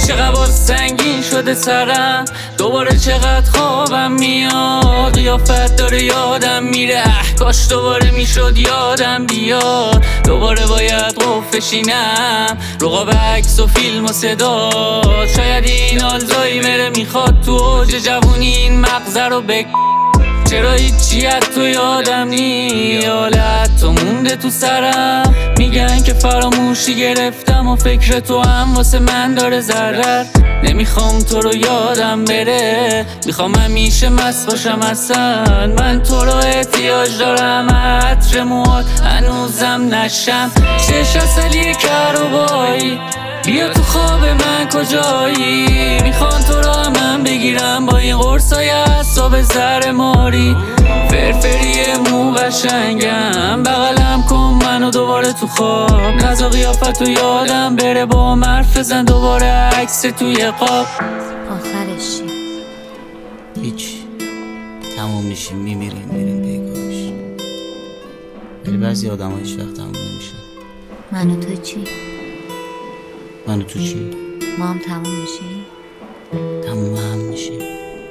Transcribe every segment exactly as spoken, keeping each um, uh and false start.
چقدر باز سنگین شده سرم، دوباره چقدر خوابم میاد، قیافت داره یادم میره، اه کاش دوباره میشد یادم بیاد، دوباره باید قفشینم رو قاب عکس و فیلم و صدا. شاید این آلزایمر میخواد تو اوج جوونی این مغزه رو بک. چرا هیچی از تو یادم نی، حالت تو مونده تو سرم، میگن که فراموشی گرفتم و فکر تو هم واسه من داره ضرر. نمیخوام تو رو یادم بره، میخوام همیشه مست باشم اصلا، من تو رو احتیاج دارم، عطر موهات هنوزم نشم، چش اصلی کربایی، بیا تو خواب من کجایی، میخوان تو رو من بگیرم با این قرصای اعصاب زر ماری، فرفری مو قشنگم، بغلم کن منو دوباره تو خواب، نزا قیافت و یادم بره، با هم حرف بزن دوباره عکس توی قاب. آخرش چی؟ هیچ، تموم میشیم میمیریم میریم پیکاش، ولی بعضی آدم ها هیچ وقت تموم نمیشن. من و تو چی؟ من و تو چی؟ ما هم تموم میشیم؟ تموم هم میشیم.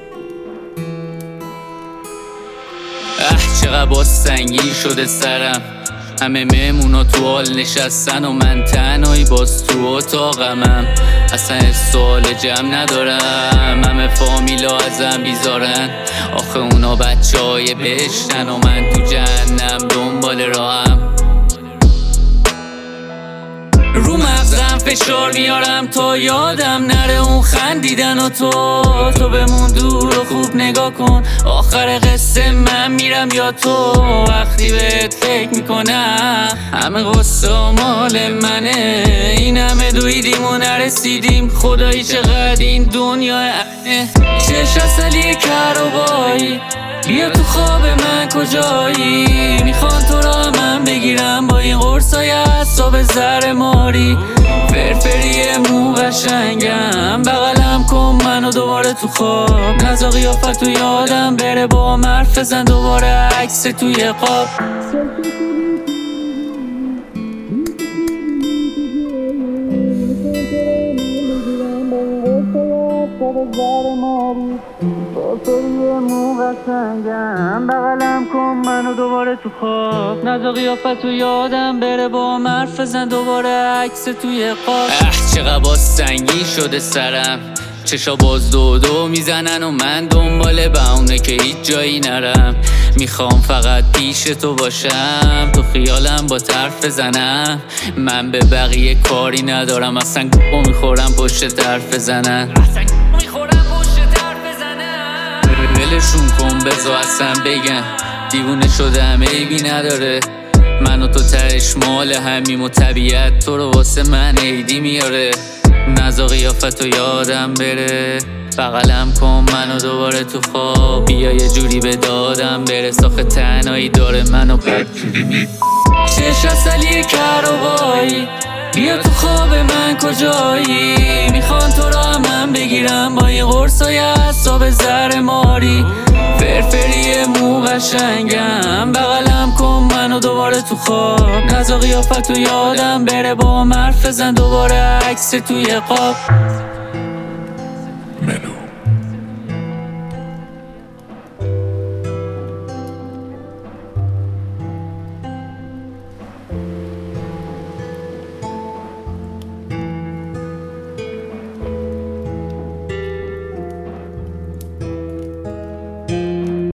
اه چقدر باز سنگین شده سرم، همه مهمونا تو حال نشستن و من تنهایی باز تو اتاقمم، اصلا سوال جمع ندارم، همه فامیلا ازم بیزارن، آخه اونا بچه های بهشتن و من تو جهنم دنبال راهم. رو مغزم فشار میارم تا یادم نره اون خندیدن و تو تو بمون دور و خوب نگاه کن، آخر قصه من میرم یا تو، وقتی بهت فکر میکنم همه قصه مال منه، این همه دویدیم و نرسیدیم، خدایی چقدر این دنیا عنه، چش اصلی کربایی، بیا تو خواب من کجایی، میخوان تو را من بگیرم با این قرصای اعصاب زر ماری، فرفری مو قشنگم، بغلم کن منو دوباره تو خواب، نزا قیافت و یادم بره، با هم حرف بزن دوباره عکس توی قاب. فرفری مو قشنگم، بغلم کن منو دوباره تو خواب، نزا قیافت و یادم بره، با هم حرف بزن دوباره عکس توی قاب. اه چقدر باز سنگین شده سرم، چشا باز دو دو میزنن و من دنبال بهونه که هیچ جایی نرم، میخوام فقط پیش تو باشم، تو خیالم با طرف بزنم، من به بقیه کاری ندارم، اصلا گو میخورم پشت طرف بزنن، ولشون کن بذار اصلا بگن، دیوونه شدم عیبی نداره، من و تو تهش مال همیم و طبیعت تو رو واسه من عیدی میاره، نزا قیافت و یادم بره، بغلم کن منو دوباره تو خواب، بیا یه جوری به دادم برس، آخه تنهایی داره منو بدجوری می چش اصلی کربایی، بیا تو خواب من کجایی، میخوان تو را من بگیرم با این قرصای اعصاب زر ماری، فرفری مو قشنگم، بغلم کن منو دوباره تو خواب، نزا قیافت و یادم بره، با هم حرف بزن دوباره عکس توی قاب.